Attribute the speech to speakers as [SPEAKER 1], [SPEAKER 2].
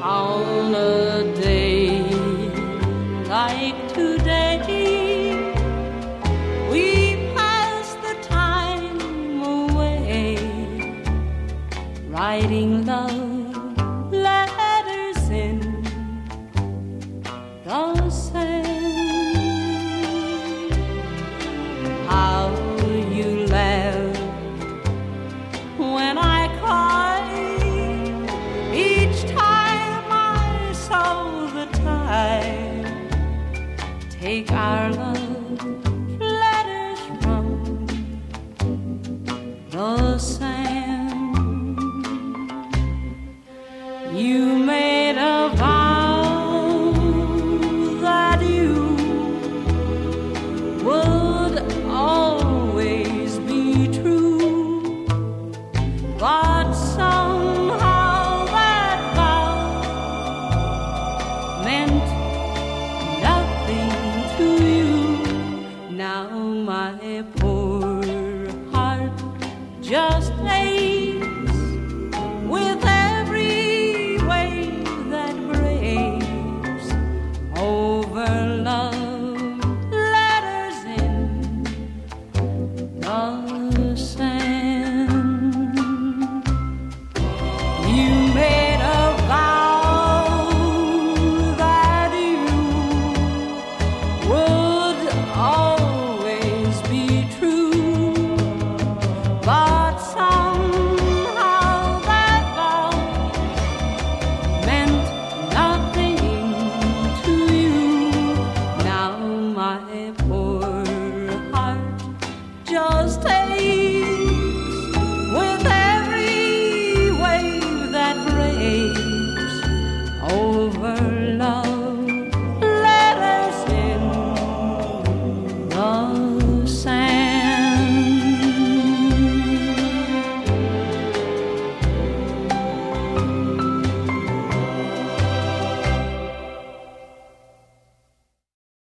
[SPEAKER 1] On a day like today, we pass the time away, writing love letters in the sand. How you laughed when I cried each time I saw the tide take our love letters from the sand. You made a vow that you would always be true, but somehow that vow meant nothing to you. Now my poor heart just aches with every wave that breaks over love letters in the sand. You made a vow that you would always be true, but somehow that vow meant nothing to you. Now my poor heart just aches with every wave that breaks over